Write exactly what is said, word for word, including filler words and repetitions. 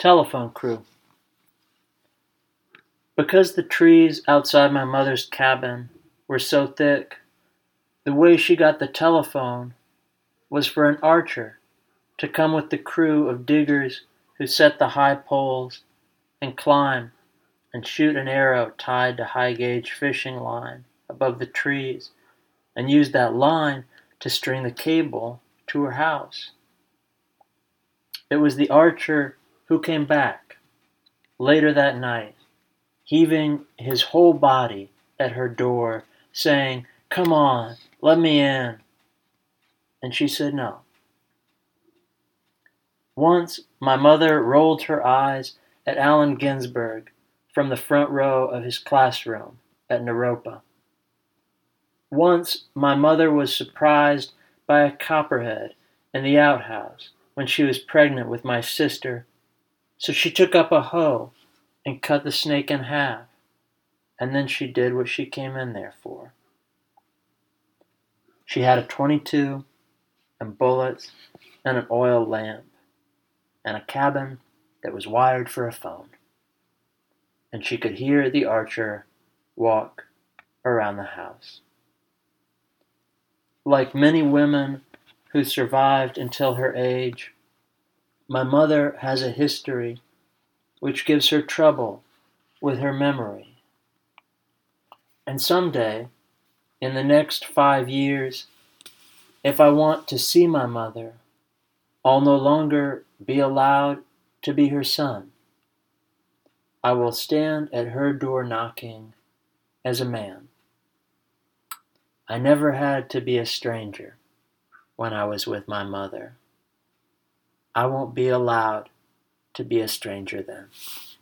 Telephone crew. Because the trees outside my mother's cabin were so thick, the way she got the telephone was for an archer to come with the crew of diggers who set the high poles and climb and shoot an arrow tied to high-gauge fishing line above the trees and use that line to string the cable to her house. It was the archer who came back later that night, heaving his whole body at her door, saying, "Come on, let me in." And she said no. Once, my mother rolled her eyes at Allen Ginsberg from the front row of his classroom at Naropa. Once, my mother was surprised by a copperhead in the outhouse when she was pregnant with my sister, so she took up a hoe and cut the snake in half, and then she did what she came in there for. She had a twenty-two and bullets and an oil lamp and a cabin that was wired for a phone, and she could hear the archer walk around the house. Like many women who survived until her age, my mother has a history which gives her trouble with her memory. And someday, in the next five years, if I want to see my mother, I'll no longer be allowed to be her son. I will stand at her door knocking as a man. I never had to be a stranger when I was with my mother. I won't be allowed to be a stranger then.